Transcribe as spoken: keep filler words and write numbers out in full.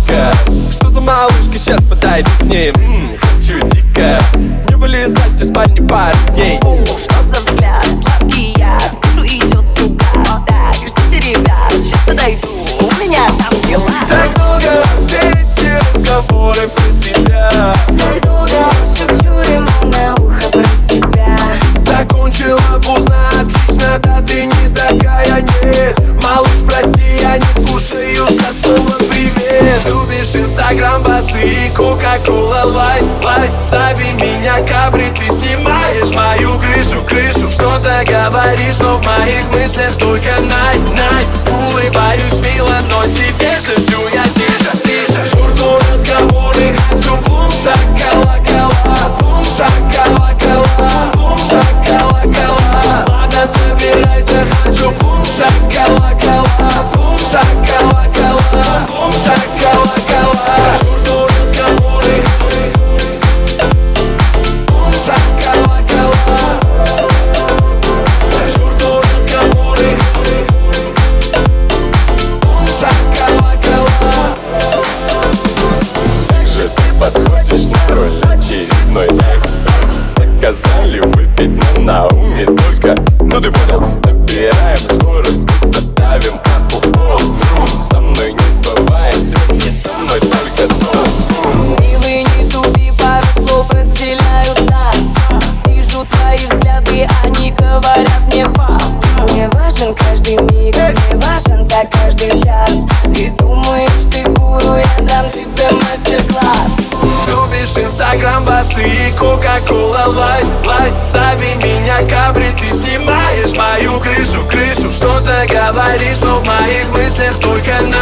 дико. Что за малышка сейчас подойдет к ней? Ммм, хочу дико. Не вылезать из спальни пару дней. Что за взгляд, сладкий яд, вижу, идет сюда. Так, ждите, ребят, сейчас подойду, у меня там дела. Так долго все эти разговоры про себя, Так долго шепчу ему на ухо про себя. закончила поздно, отлично, да ты не такая, нет. Малыш, прости, я не слушаю за слово привет. Любишь инстаграм, басы и кока-кола лайт, лайт. Зови меня кабри, ты снимаешь мою крышу, крышу. Что-то говоришь, но в моих мыслях только найт, найт. Улыбаюсь мило, но себе шепчу я тише, тише. Чёрту разговоры, хочу бум, шакала-кала, бум, шакала-кала, бум, шакала-кала. Ладно, собирайся, хочу бум, шакала-кала, бум, шакала-кала, бум, шакала-кала. Чёрту разговоры, бум, шакала-кала. Чёрту разговоры, бум, шакала-кала. Как же ты подходишь на роль очередной экс-экс? Заказали выпить, но на уме только, ну ты понял. Набираем скорость, будто давим капу в пол. Со мной не бывает зрения, со мной только дом. Милый, не тупи, пару слов разделяют нас. Вижу твои взгляды, они говорят мне фас. Мне важен каждый миг, мне важен так каждый час. Ты думаешь, ты гуру, я дам тебе мастер-класс. Любишь инстаграм, басы и кока-кола лайт, лайт. Зови меня кабри, ты снимаешь мою крышу, крышу. Что-то говоришь, но в моих мыслях только на